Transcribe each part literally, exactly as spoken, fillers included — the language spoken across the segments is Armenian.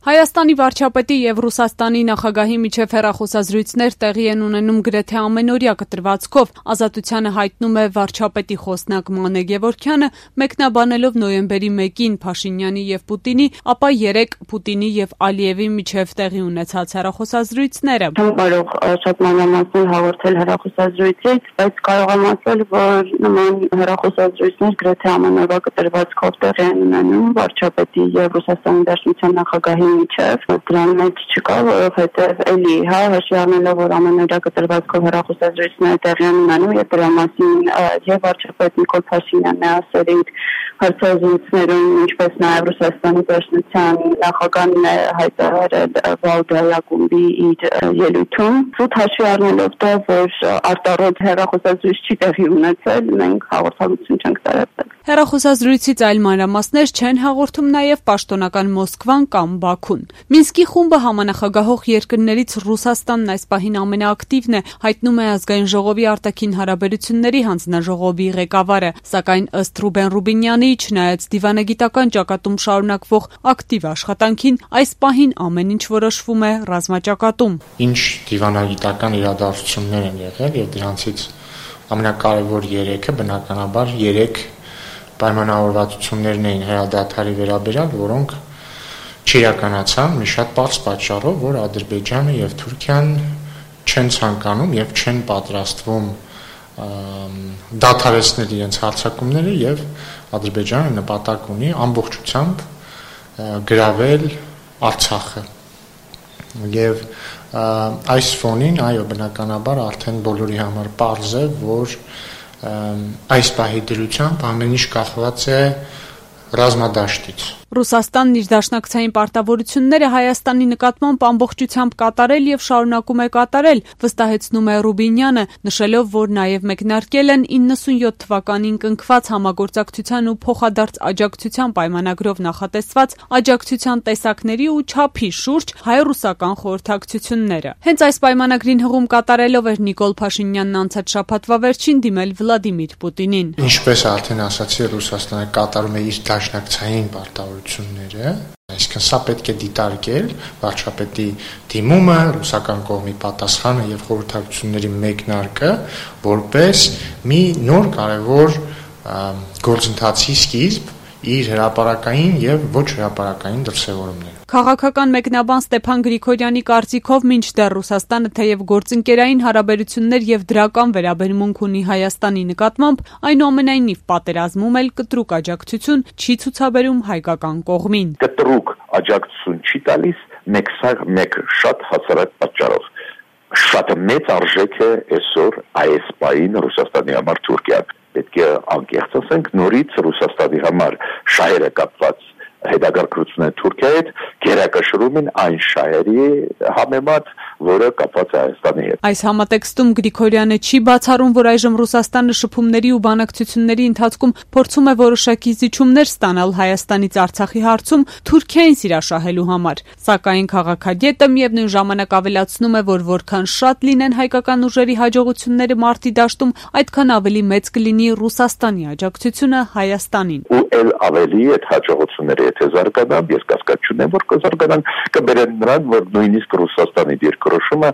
Հայաստանի վարչապետի եւ Ռուսաստանի նախագահի միջև հեռախոսազրույցներ տեղի են ունենում գրեթե ամենօրյա կտրվածքով։ Ազատությանը հայտնում է վարչապետի խոսնակ Մանե Գևորգյանը, մեկնաբանելով նոյեմբերի մեկին Փաշինյանի եւ Պուտինի, ապա երեկ Պուտինի եւ Ալիևի միջև տեղի ունեցած հեռախոսազրույցները։ Չեմ կարող շատ մանրամասն հաղորդել հեռախոսազրույցից, բայց կարող եմ ասել, որ նման հեռախոսազրույցներ գրեթե ամենօրյա կտրվածքով տեղի են ունենում վարչապետի եւ Ռուսաստանի Դաշնության նախագահի միջև դրան մեջ չկա, որովհետև էլի հա հաշվի առնելով որ ամենօրյա կտրվածքով հեռախոսազրույցները տեղի են ունենում եւ դրա մասին եւ վարչապետ Նիկոլ Փաշինյանն է ասել իր հարցազրույցներում, ինչպես նաեւ Ռուսաստանի Դաշնության նախագահն է հայտարարել Վալդայի ակումբի իր ելույթում։ Սուտ հաշվի առնելով դա, որ արտառոց հեռախոսազրույց չի տեղի ունեցել, մենք հաղորդակցություն չենք տարածել։ Հեռախոսազրույցից այլ մանրամասներ չեն հաղորդում նաեւ պաշտոնական Մոսկվան կամ Բաքուն։ Մինսկի խումբը համանախագահող երկրներից Ռուսաստանն այս պահին ամենաակտիվն է, հայտնում է ազգային ժողովի արտաքին հարաբերությունների հանձնաժողովի ղեկավարը, սակայն ըստ Ռուբեն Ռուբինյանի, չնայած դիվանագիտական ճակատում շարունակվող ակտիվ աշխատանքին, այս պահին ամեն ինչ որոշվում է ռազմաճակատում։ Ինչ դիվանագիտական իրադարձություններ են եղել եւ դրանցից ամենակարևոր երեքը բնականաբար երեք պայմանավորվածություններն էին հրադադարի վերաբերյալ, որոնք չիրականացան մի շատ պարզ պատճառով, որ Ադրբեջանը եւ Թուրքիան չեն ցանկանում եւ չեն պատրաստվում դադարեցնել իրենց հարձակումները եւ Ադրբեջանը նպատակ ունի ամբողջությամբ գրավել Արցախը։ Եվ այս ֆոնին, այո, բնականաբար արդեն բոլորի համար պարզ է, որ այս պահի դրությամբ ամեն ինչ կախված է ռազմադաշտից։ Ռուսաստանն իր դաշնակցային պարտավորությունները Հայաստանի նկատմամբ ամբողջությամբ կատարել եւ շարունակում է կատարել, վստահեցնում է Ռուբինյանը, նշելով, որ նաեւ մեկնարկել են իննսունյոթ թվականին կնքված համագործակցության ու փոխադարձ աջակցության պայմանագրով նախատեսված աջակցության տեսակների ու չափի շուրջ հայ-ռուսական խորհրդակցությունները։ Հենց այս պայմանագրին հղում կատարելով էր Նիկոլ Փաշինյանն անցած շաբաթվա վերջին դիմել Վլադիմիր Պուտինին։ Ինչպես արդեն ասացի, Ռուսաստանը կատարում է իր դաշնակցային պարտավորությունները, այսինքն սա պետք է դիտարկել վարչապետի դիմումը, ռուսական կողմի պատասխանը եւ խորհրդակցությունների մեկնարկը որպես մի նոր կարևոր գործընթացի սկիզբ իր հրապարակային եւ ոչ հրապարակային դրսեւորումներով։ Քաղաքական մեկնաբան Ստեփան Գրիգորյանի կարծիքով մինչդեռ Ռուսաստանը թեև գործընկերային հարաբերություններ եւ դրական վերաբերմունք ունի Հայաստանի նկատմամբ, այնուամենայնիվ պատերազմում էլ կտրուկ աջակցություն չի ցուցաբերում հայկական կողմին։ Կտրուկ աջակցություն չի տալիս մեկ մեկ շատ հասարակ պատճառով։ Շատ մեծ արժեք է այսօր այս պահին Ռուսաստանի համար Թուրքիան։ Պետք է անկեղծ ասենք, նորից Ռուսաստանի համար շահերը կապված հետագարկությունը Թուրքիայի հետ գերակշռում են այն շահերի համեմատ, որը կապված է Հայաստանի հետ։ Այս համատեքստում Գրիգորյանը չի բացառում, որ այժմ Ռուսաստանը շփումների ու բանակցությունների ընթացքում փորձում է որոշակի զիջումներ ստանալ Հայաստանից Արցախի հարցում Թուրքիային սիրաշահելու համար, սակայն քաղաքագետը միևնույն ժամանակ ավելացնում է, որ որքան շատ լինեն հայկական ուժերի հաջողությունները մարտի դաշտում, այդքան ավելի մեծ կլինի Ռուսաստանի աջակցությունը Հայաստանին։ Ու ել ավելի այդ հաջողությունները եթե զարգանան, ես կասկած չունեմ, որ կզարգանան, կբերեն նրան, որ նույնիսկ Ռուսաստանի դիրքորոշումը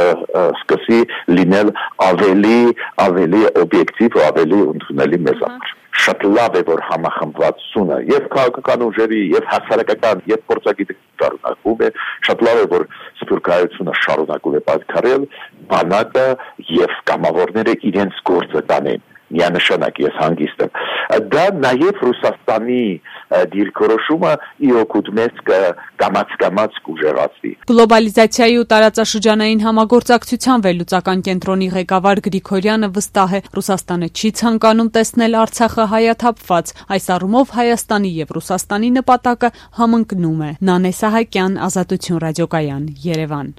կսկսի լինել ավելի ավելի օբյեկտիվ ու ավելի ընդունելի մեզ համար։ Շատ լավ է, որ համախմբվածությունը եւ քաղաքական ուժերի, եւ հասարակական, եւ փորձագիտական շարունակում է, շատ լավ է, որ սփյուռքայությունը շարունակում է պատկառել, բանակը եւ կամավորները իրենց գործը տանեն։ Միանշանակ ես հանգիստ եմ։ Դա նաև Ռուսաստանի դիրքորոշումը իօգուտ մեծ կամաց-կամաց կուժեղացվի։ Գլոբալիզացիայի ու տարածաշրջանային համագործակցության վերլուծական կենտրոնի ղեկավար Գրիգորյանը վստահ է, Ռուսաստանը չի ցանկանում տեսնել Արցախը հայաթափված։ Այս առումով Հայաստանի եւ Ռուսաստանի նպատակը համընկնում է։ Նանե Սահակյան, Ազատություն ռադիոկայան, Երևան։